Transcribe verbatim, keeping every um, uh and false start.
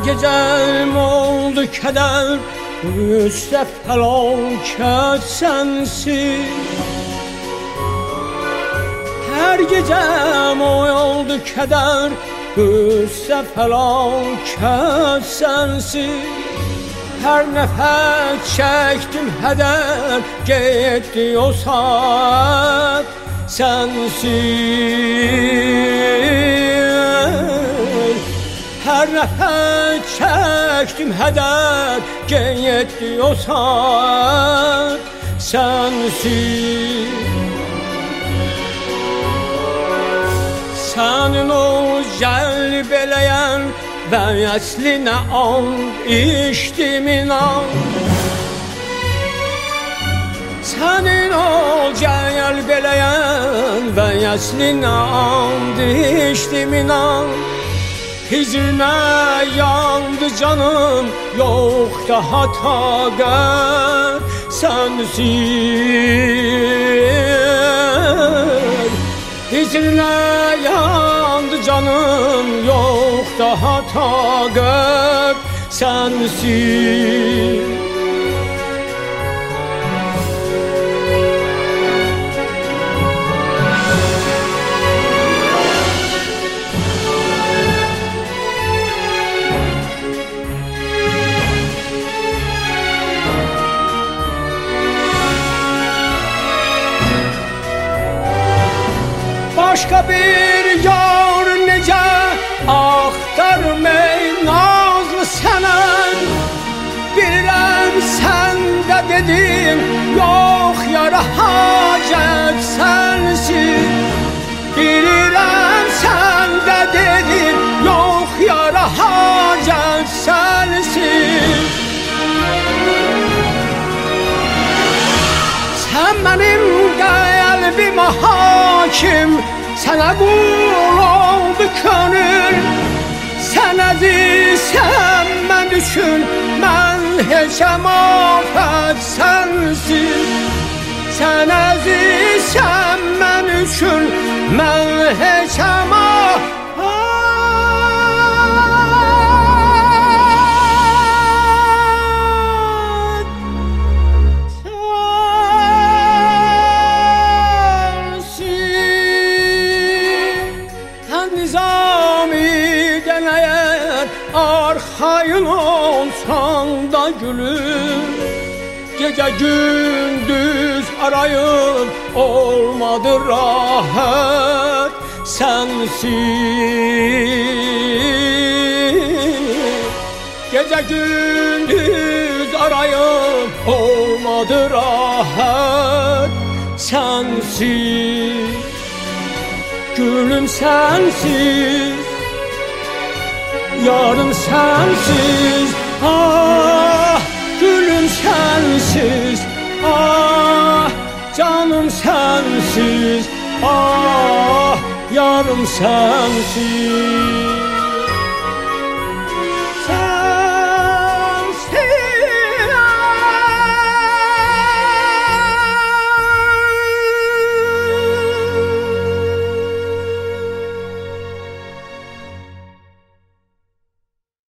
gecem oldu keder, üstte felaket sensin. Her gecem oldu keder, üstte felaket sensin. Her nefes çektim heder, gitti o saat sensin. Her nefes çektim heder, gitti o saat sensin. Senin o celbeleyen ve esline an içtim inan. Senin o celbeleyen ve esline an içtim inan. Hicrine yandı canım, yok daha takat sensin. Hicrine yandı canım, yok daha takat sensin. Başka bir yar nece axtarım ey nazlı sənən. Bilirəm sən də dedin, yox yara hacət sənsin. Bilirəm sən də dedin, yox yara hacət sənsin. Sən mənim qəlbimə hakim, sana qul oldu könül. Sən əzizsən mən üçün, mən heçəm afət sənsin. Sən əzizsən mən üçün, mən heçəm afət. Nizami'den eğer arxayın olsan da gülüm, gece gündüz arayıp olmadı rahat sensin. Gece gündüz arayıp olmadı rahat sensin. Gülüm sensiz, yarım sensiz, ah gülüm sensiz, ah canım sensiz, ah yarım sensiz.